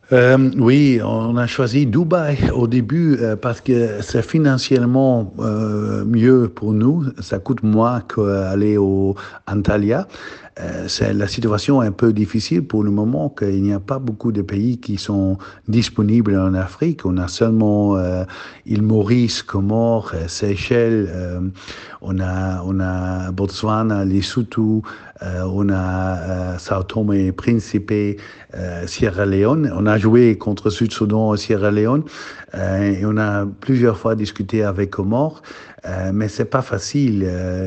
Oui, on a choisi Dubaï au début parce que c'est financièrement mieux pour nous. Ça coûte moins qu'aller au Antalya. La situation est un peu difficile pour le moment, qu'il n'y a pas beaucoup de pays qui sont disponibles en Afrique. On a seulement île Maurice, Comores, Seychelles, on a Botswana, Lesotho, on a Sao Tomé et Principe, Sierra Leone. On a joué contre Sud-Soudan et Sierra Leone et on a plusieurs fois discuté avec Comores, mais c'est pas facile.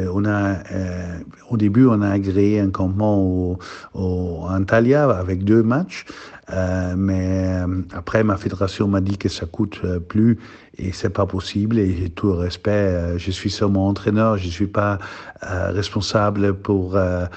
Au début, on a agréé un campement au Antalya avec 2 matchs. Mais après, ma fédération m'a dit que ça coûte plus et c'est pas possible. Et j'ai tout le respect. Je suis seulement entraîneur, je suis pas responsable pour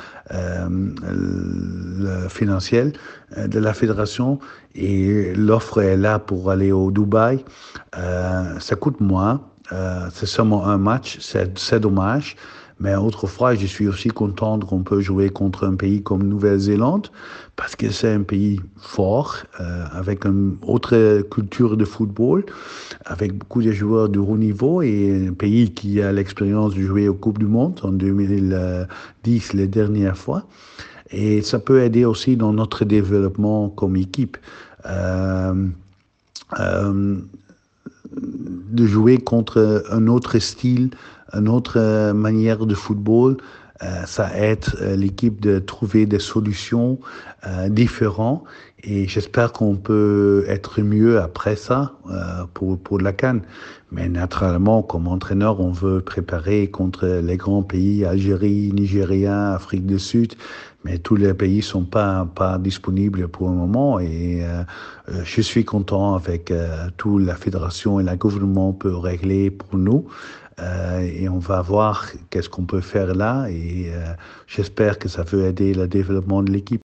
le financier de la fédération. Et l'offre est là pour aller au Dubaï. Ça coûte moins. C'est seulement un match, c'est dommage. Mais autrefois, je suis aussi content qu'on peut jouer contre un pays comme Nouvelle-Zélande parce que c'est un pays fort, avec une autre culture de football, avec beaucoup de joueurs de haut niveau et un pays qui a l'expérience de jouer aux Coupes du Monde en 2010, les dernières fois. Et ça peut aider aussi dans notre développement comme équipe. Euh, euh, de jouer contre un autre style, une autre manière de football. Ça aide l'équipe de trouver des solutions différentes et j'espère qu'on peut être mieux après ça pour la CAN. Mais naturellement, comme entraîneur, on veut préparer contre les grands pays, Algérie, Nigeria, Afrique du Sud, mais tous les pays sont pas disponibles pour le moment et je suis content avec tout la fédération et le gouvernement peut régler pour nous. Et on va voir qu'est-ce qu'on peut faire là et j'espère que ça peut aider le développement de l'équipe.